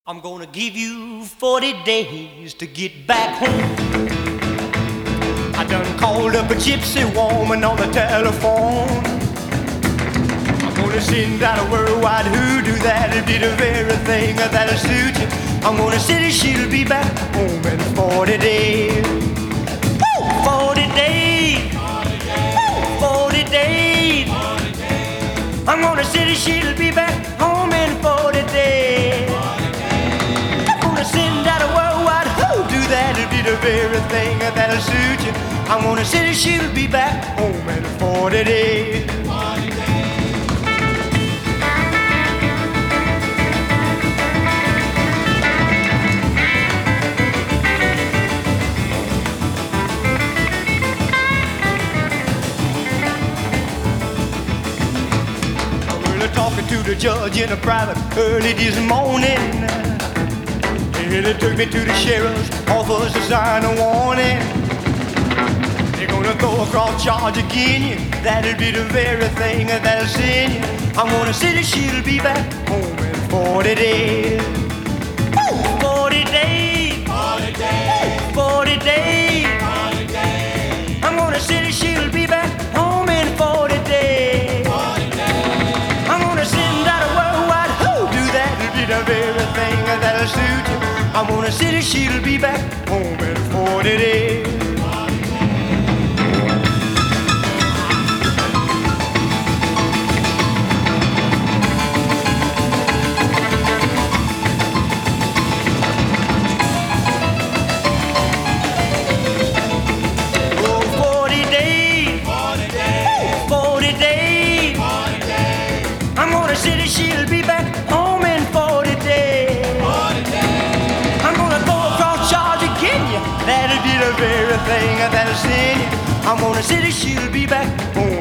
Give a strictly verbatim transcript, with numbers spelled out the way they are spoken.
I'm gonna give you forty days to get back home. I done called up a gypsy woman on the telephone. I'm gonna send out a worldwide hoodoo that'll be the very thing that'll suit you. I'm gonna say she'll be back home in forty days. Woo! forty days. Woo! forty days. I'm gonna say she'll be back home in forty days. Send out a worldwide hoodoo that'll be the very thing that'll suit you. I'm gonna say she'll be back home in forty days. forty days. I'm really talking to the judge in a private early this morning. And it took me to the sheriff's office to sign a warning. They're gonna throw a cross charge again you. That'll be the very thing that'll send you. I'm gonna say that she'll be back home in forty days. Woo! forty days. forty days. Woo! forty days. forty days. I'm gonna say that she'll be back home in forty days. forty days. I'm gonna send out a worldwide hoodoo that'll be the very thing that'll suit you. I'm gonna say that she'll be back home in forty days. Oh, forty days. forty days. forty days. forty days. I'm gonna say that she'll be back home in forty days. That'll be the very thing that'll send you. I'm gonna say that she'll be back home